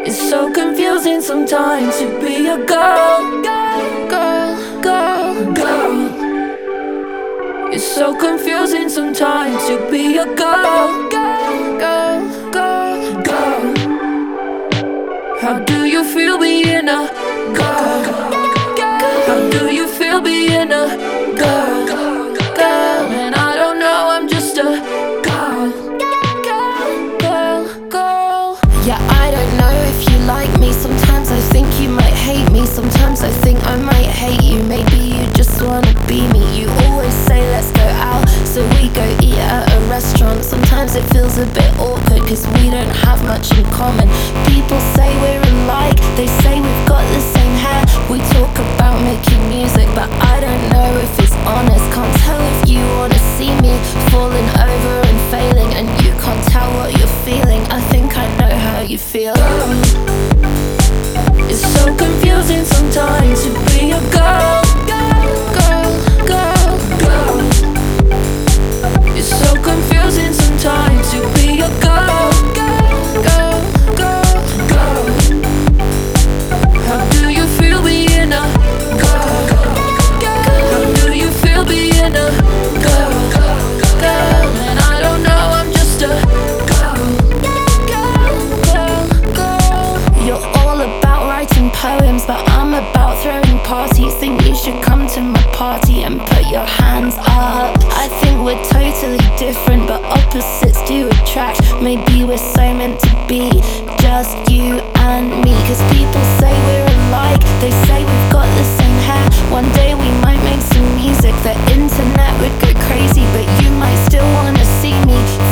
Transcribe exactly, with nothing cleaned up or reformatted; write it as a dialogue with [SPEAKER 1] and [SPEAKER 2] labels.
[SPEAKER 1] It's so confusing sometimes to be a girl, girl, girl, girl, girl. It's so confusing sometimes to be a girl, girl, girl, girl, girl. How do you feel being a girl? How do you feel being a girl? Girl, and I don't know, I'm just a girl, girl, girl, girl.
[SPEAKER 2] Yeah, I don't know if you like me. Sometimes I think you might hate me. Sometimes I think I might hate you. Maybe you just wanna be me. You always say let's go out, so we go eat at a restaurant. Sometimes it feels a bit awkward cause we don't have much in common. People say we're alike, they say we've got the same hair. We talk about making music, but I don't know if it's honest. Can't tell if you wanna see me falling over and failing, and you can't tell what you're feeling. I think I know how you feel.
[SPEAKER 1] It's so confusing sometimes to be a girl, girl, girl, girl. It's so confusing sometimes to be a girl, girl, girl, girl. How do you feel being a girl? How do you feel being a girl? Girl, and I don't know, I'm just a girl, girl, girl, girl.
[SPEAKER 2] You're all about writing poems, but I'm about throwing parties. Think you should come to my party and put your hands up. I think we're totally different, but opposites do attract. Maybe we're so meant to be, just you and me. Cause people say we're alike, they say we've got the same hair. One day we might make some music, the internet would go crazy, but you might still wanna see me